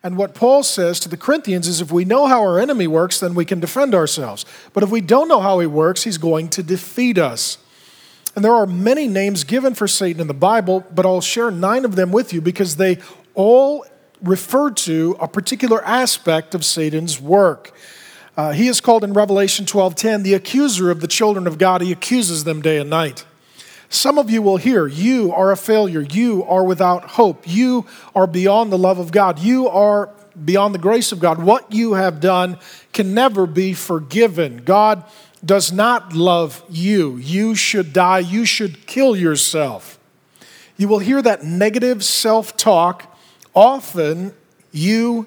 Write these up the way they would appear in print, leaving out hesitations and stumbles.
And what Paul says to the Corinthians is if we know how our enemy works, then we can defend ourselves. But if we don't know how he works, he's going to defeat us. And there are many names given for Satan in the Bible, but I'll share 9 of them with you because they all refer to a particular aspect of Satan's work. He is called in Revelation 12:10 the accuser of the children of God. He accuses them day and night. Some of you will hear, you are a failure. You are without hope. You are beyond the love of God. You are beyond the grace of God. What you have done can never be forgiven. God does not love you. You should die. You should kill yourself. You will hear that negative self-talk, often you.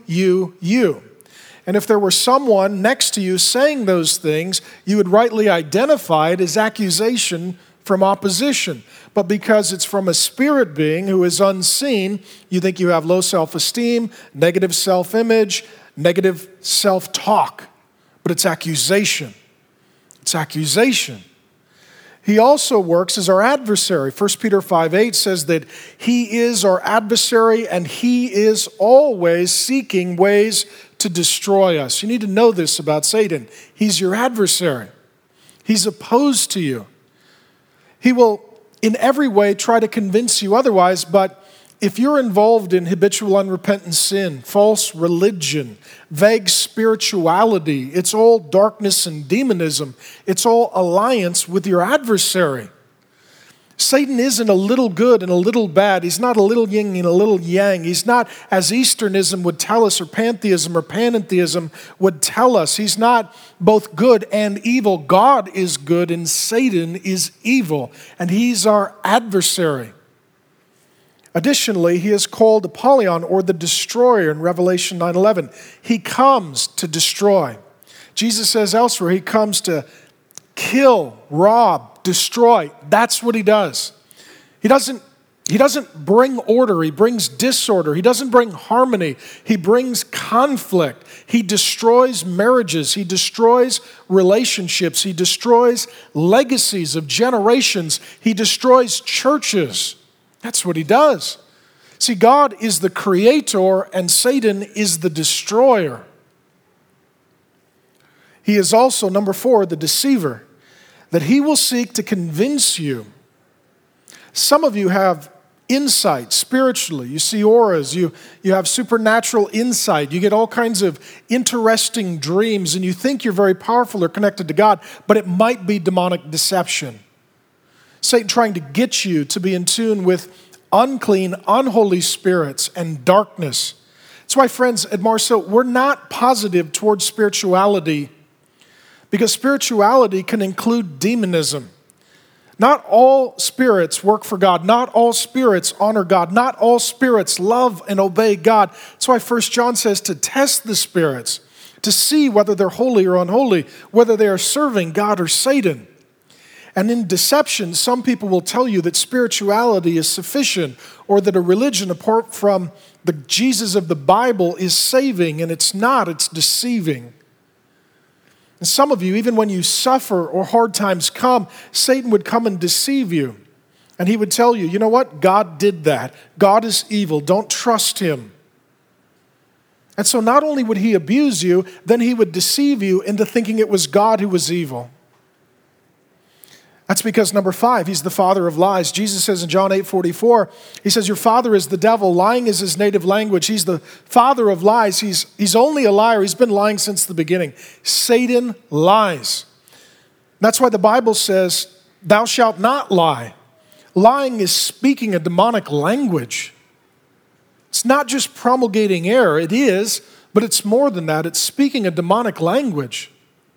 And if there were someone next to you saying those things, you would rightly identify it as accusation from opposition. But because it's from a spirit being who is unseen, you think you have low self-esteem, negative self-image, negative self-talk. But it's accusation. It's accusation. He also works as our adversary. 1 Peter 5:8 says that he is our adversary and he is always seeking ways to destroy us. You need to know this about Satan. He's your adversary. He's opposed to you. He will in every way try to convince you otherwise, but if you're involved in habitual unrepentant sin, false religion, vague spirituality, it's all darkness and demonism. It's all alliance with your adversary. Satan isn't a little good and a little bad. He's not a little yin and a little yang. He's not, as Easternism would tell us, or pantheism or panentheism would tell us. He's not both good and evil. God is good and Satan is evil, and he's our adversary. Additionally, he is called Apollyon, or the destroyer, in Revelation 9:11. He comes to destroy. Jesus says elsewhere, he comes to kill, rob, destroy. That's what he does. He doesn't bring order. He brings disorder. He doesn't bring harmony. He brings conflict. He destroys marriages. He destroys relationships. He destroys legacies of generations. He destroys churches. That's what he does. See, God is the creator and Satan is the destroyer. He is also, number 4, the deceiver, that he will seek to convince you. Some of you have insight spiritually. You see auras. You have supernatural insight. You get all kinds of interesting dreams, and you think you're very powerful or connected to God, but it might be demonic deception. Satan trying to get you to be in tune with unclean, unholy spirits and darkness. That's why, friends, at Marceau, we're not positive towards spirituality because spirituality can include demonism. Not all spirits work for God. Not all spirits honor God. Not all spirits love and obey God. That's why 1 John says to test the spirits, to see whether they're holy or unholy, whether they are serving God or Satan. And in deception, some people will tell you that spirituality is sufficient or that a religion apart from the Jesus of the Bible is saving, and it's not, it's deceiving. And some of you, even when you suffer or hard times come, Satan would come and deceive you. And he would tell you, you know what? God did that. God is evil. Don't trust him. And so not only would he abuse you, then he would deceive you into thinking it was God who was evil. That's because, number 5, he's the father of lies. Jesus says in John 8:44, he says, your father is the devil. Lying is his native language. He's the father of lies. He's only a liar. He's been lying since the beginning. Satan lies. That's why the Bible says, thou shalt not lie. Lying is speaking a demonic language. It's not just promulgating error. It is, but it's more than that. It's speaking a demonic language.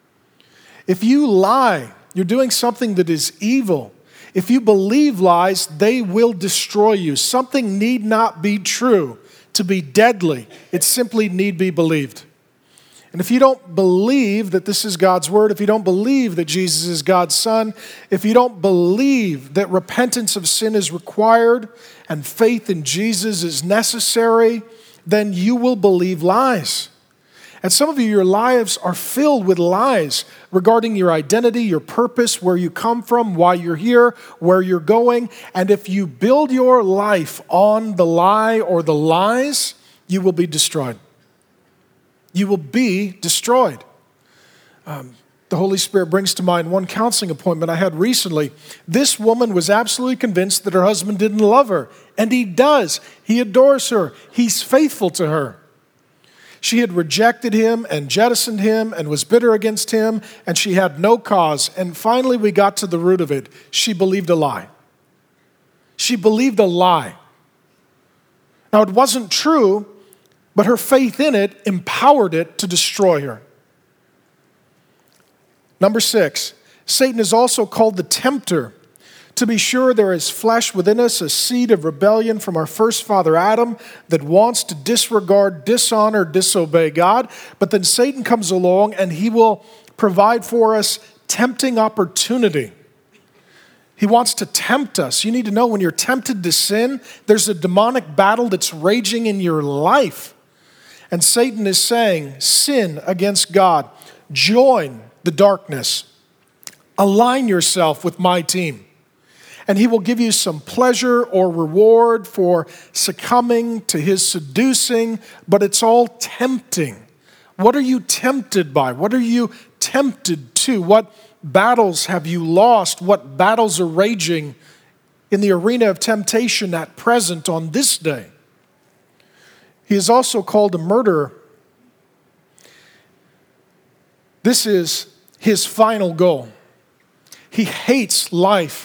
If you lie, you're doing something that is evil. If you believe lies, they will destroy you. Something need not be true to be deadly. It simply need be believed. And if you don't believe that this is God's word, if you don't believe that Jesus is God's son, if you don't believe that repentance of sin is required and faith in Jesus is necessary, then you will believe lies. And some of you, your lives are filled with lies regarding your identity, your purpose, where you come from, why you're here, where you're going. And if you build your life on the lie or the lies, you will be destroyed. You will be destroyed. The Holy Spirit brings to mind one counseling appointment I had recently. This woman was absolutely convinced that her husband didn't love her, and he does. He adores her. He's faithful to her. She had rejected him and jettisoned him and was bitter against him, and she had no cause. And finally, we got to the root of it. She believed a lie. She believed a lie. Now, it wasn't true, but her faith in it empowered it to destroy her. Number 6, Satan is also called the tempter. To be sure, there is flesh within us, a seed of rebellion from our first father Adam that wants to disregard, dishonor, disobey God. But then Satan comes along and he will provide for us tempting opportunity. He wants to tempt us. You need to know when you're tempted to sin, there's a demonic battle that's raging in your life. And Satan is saying, sin against God. Join the darkness. Align yourself with my team. And he will give you some pleasure or reward for succumbing to his seducing, but it's all tempting. What are you tempted by? What are you tempted to? What battles have you lost? What battles are raging in the arena of temptation at present on this day? He is also called a murderer. This is his final goal. He hates life.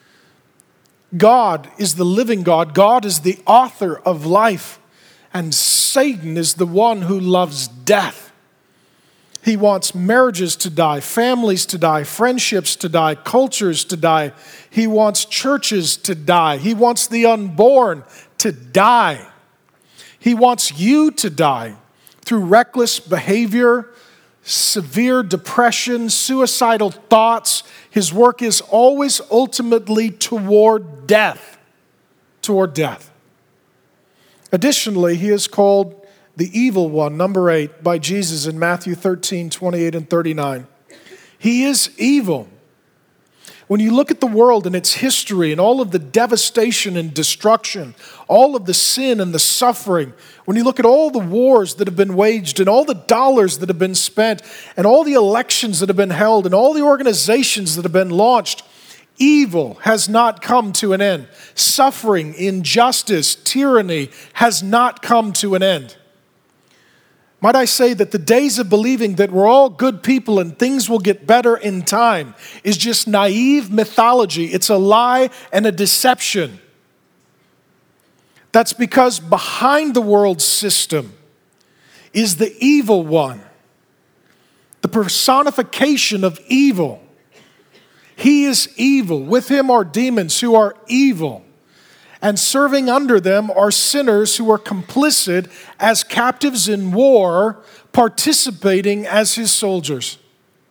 God is the living God. God is the author of life. And Satan is the one who loves death. He wants marriages to die, families to die, friendships to die, cultures to die. He wants churches to die. He wants the unborn to die. He wants you to die through reckless behavior, severe depression, suicidal thoughts. His work is always ultimately toward death. Toward death. Additionally, he is called the evil one, number 8, by Jesus in Matthew 13, 28 and 39. He is evil. When you look at the world and its history and all of the devastation and destruction, all of the sin and the suffering, when you look at all the wars that have been waged and all the dollars that have been spent and all the elections that have been held and all the organizations that have been launched, evil has not come to an end. Suffering, injustice, tyranny has not come to an end. Might I say that the days of believing that we're all good people and things will get better in time is just naive mythology. It's a lie and a deception. That's because behind the world system is the evil one, the personification of evil. He is evil. With him are demons who are evil. And serving under them are sinners who are complicit as captives in war, participating as his soldiers.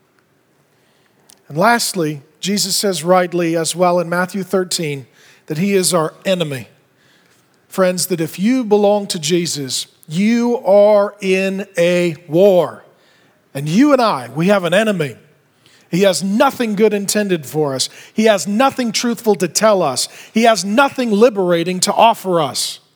And lastly, Jesus says rightly as well in Matthew 13 that he is our enemy. Friends, that if you belong to Jesus, you are in a war. And you and I, we have an enemy. He has nothing good intended for us. He has nothing truthful to tell us. He has nothing liberating to offer us.